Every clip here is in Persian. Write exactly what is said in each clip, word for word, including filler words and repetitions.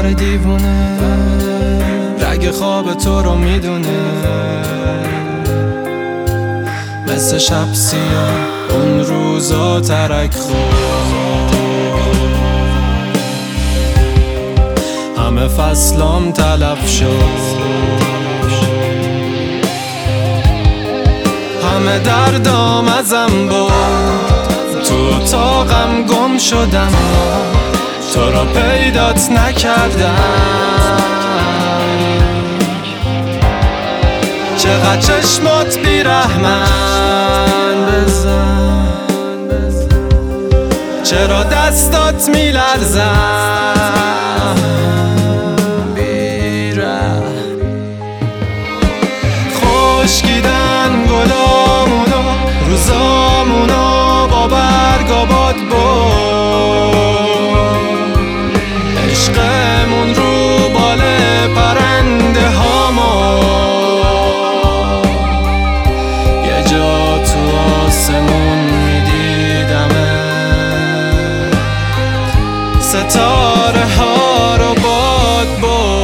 دیوونه رگ خواب تو رو میدونه، مثل شب سیاه اون روزا ترک خورد. همه فصلام تلف شد، همه دردام ازم برد، تو اتاقم گم شدم، تو را پیدات نکردم. چقدر چشمات بیرحمن بزن، چرا دستات میلرزن بیره. خشکیدن گلامونو روزامونو با برگ آباد بود، عشقمون رو بال پرنده هامو یه جا تو آسمون میدیدمه، ستاره ها رو باد بود.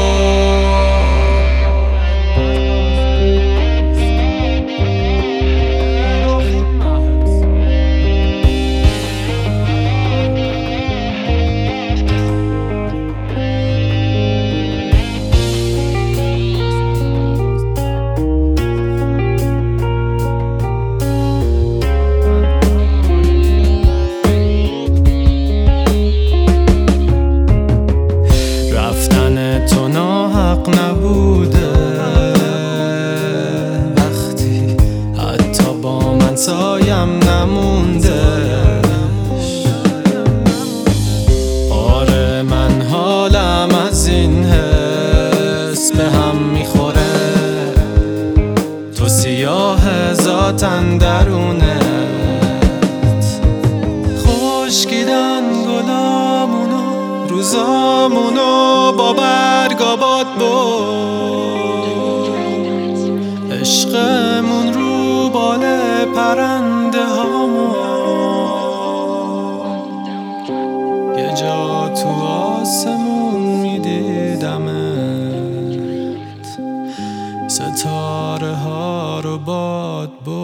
نبوده وقتی حتی با من سایم نمونده. آره من حالم از این حس به هم میخوره، تو سیاه ذاتن درونت. خشکیدن گلامونو روزامونو با برگ آباد بود، عشقمون رو بال پرنده هامو یه جا تو آسمون میدیدمت، ستاره ها رو باد بود.